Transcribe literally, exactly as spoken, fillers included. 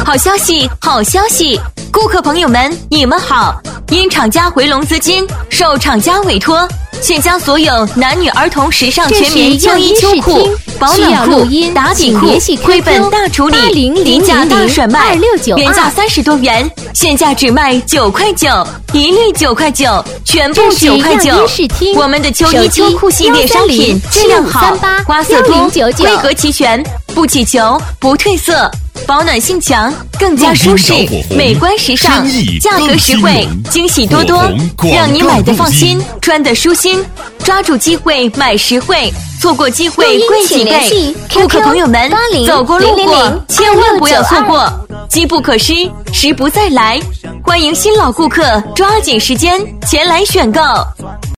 好消息，好消息！顾客朋友们，你们好！因厂家回笼资金，受厂家委托，现将所有男女儿童时尚全棉秋衣秋裤、保暖裤、打底裤亏本大处理，低价大甩卖，原价三十多元，现价只卖九块九，一律九块九，全部九块九。我们的秋衣秋裤系列商品质量好，花色多，规格齐全，不起球，不褪色。保暖性强，更加舒适，美观时尚，价格实惠，惊喜多多，让你买的放心，穿的舒心。抓住机会买实惠，错过机会贵几倍。顾客朋友们，走过路过千万不要错过，机不可失，时不再来。欢迎新老顾客抓紧时间前来选购。